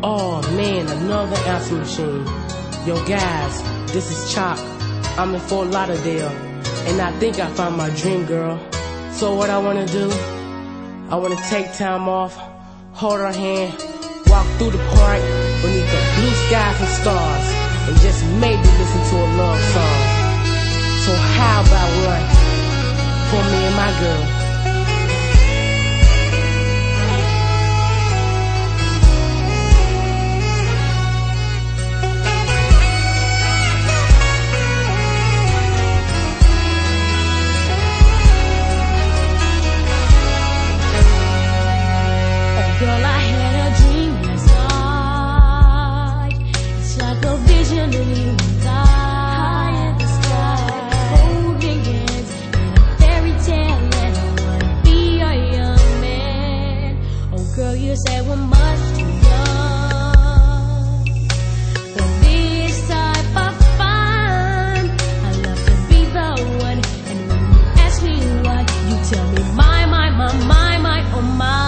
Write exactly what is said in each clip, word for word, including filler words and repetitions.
Oh man, another answer machine. Yo guys, this is Chop. I'm in Fort Lauderdale, and I think I found my dream girl. So what I wanna do, I wanna take time off, hold her hand, walk through the park beneath the blue skies and stars, and just maybe listen to a love song. So how about one for me and my girl? Girl, I had a dream last night. It's like a vision of you and I, high in the sky, holding hands in a fairy tale, and I wanna be your young man. Oh girl, you said we're much too young for this type of fun. I love to be the one, and when you ask me what, you tell me my, my, my, my, my, oh my.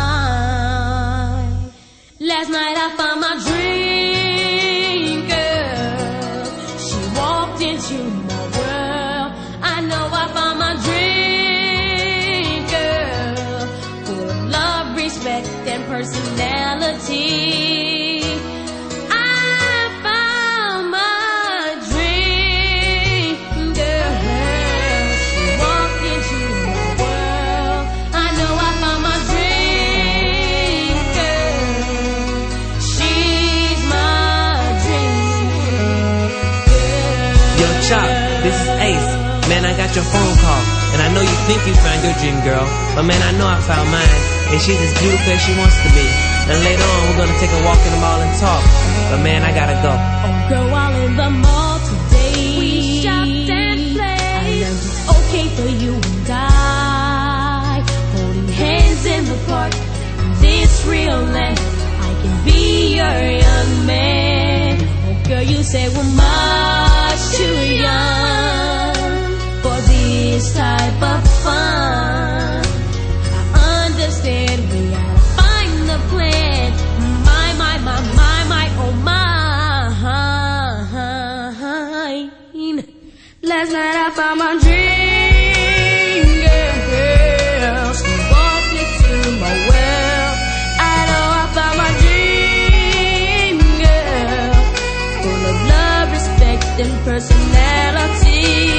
Last night I found my dream girl. She walked into my world. I know I found my dream girl, full of love, respect, and personality. I found my dream girl. She walked into my world. I know I found my dream girl. She's my dream girl. Yo, Chop, this is Ace. Man, I got your phone call, and I know you think you found your dream girl, but man, I know I found mine, and she's as beautiful as she wants to be. And later on, we're gonna take a walk in the mall and talk, but man, I gotta go. Oh girl, while in the mall today, we shopped and played. I learned it's okay for you and I, holding hands in the park, in this real land. I can be your young man. Oh girl, you say we're much too young for this type of fun. I understand we gotta find the plan. My, my, my, my, my, oh my. Last night I found my dream girl. She walked into my world. I know I found my dream girl, full of love, respect, and personality.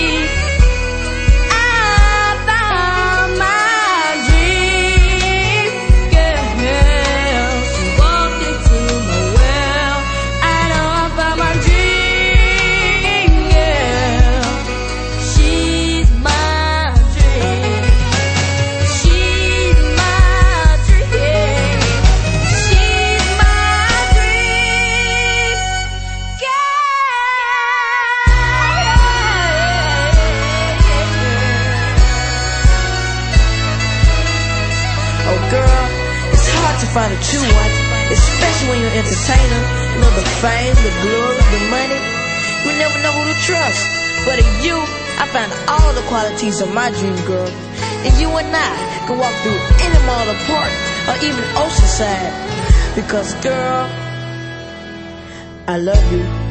I found my dream girl. She walked into my world. I know I found my dream girl. She's my dream. She's my dream. She's my dream girl. Oh girl, it's hard to find a true one, especially when you're an entertainer. You know, the fame, the glory, the money. You never know who to trust. But in you, I found all the qualities of my dream girl. And you and I can walk through any mall or park, or even Oceanside. Because girl, I love you.